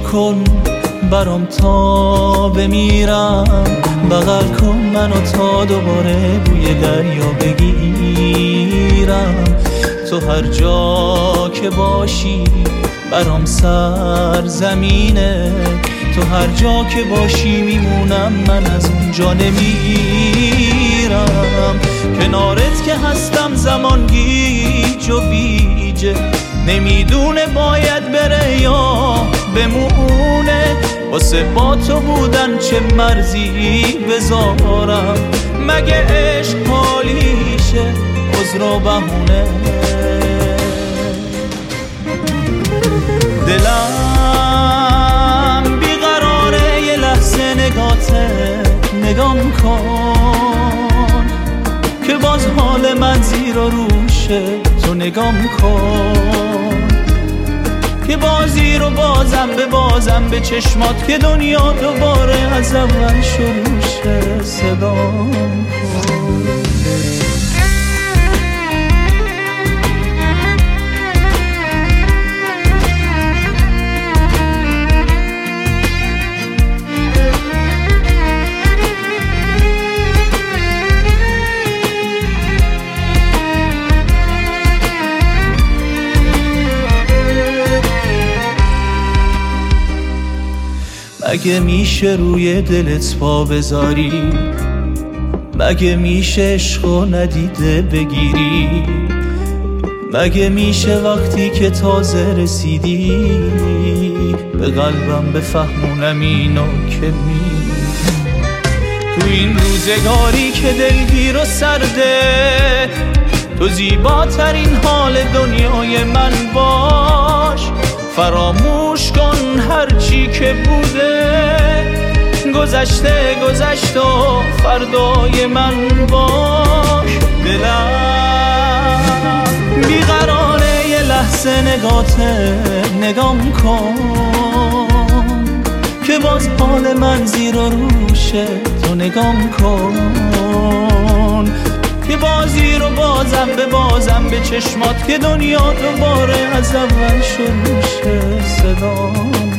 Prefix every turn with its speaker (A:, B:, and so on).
A: کن برام تا بمیرم، بغل کن منو تا دوباره بوی دریا بگیرم. تو هر جا که باشی برام سرزمینه، تو هر جا که باشی میمونم، من از اونجا نمیرم. کنارت که هستم زمان گیج و ویجه، نمیدونه باید بره یا بمونه. واسه با تو بودن چه مرزی بذارم، مگه عشق حالیشه عذر و بهونه. دلم بیقراره یه لحظه نگام کن که باز حال من زیر و روشه. تو نگام کن که بازی رو بازم به چشمات، که دنیا دوباره از اول شروع شه. صدام کن. مگه میشه روی دلت پا بذاری، مگه میشه عشقو ندیده بگیری، مگه میشه وقتی که تازه رسیدی به قلبم بفهمونم اینو که تو این روزگاری که دلگیر و سرده، تو زیباترین حال دنیای من باش. فراموش کن هرچی که بوده، گذشت و فردای من باش. دلم بیقراره یه لحظه نگام کن که باز حال من زیر و روشه. تو نگام کن که بازی رو بازم به چشمات، که دنیا دوباره از اول شروع شه. صدام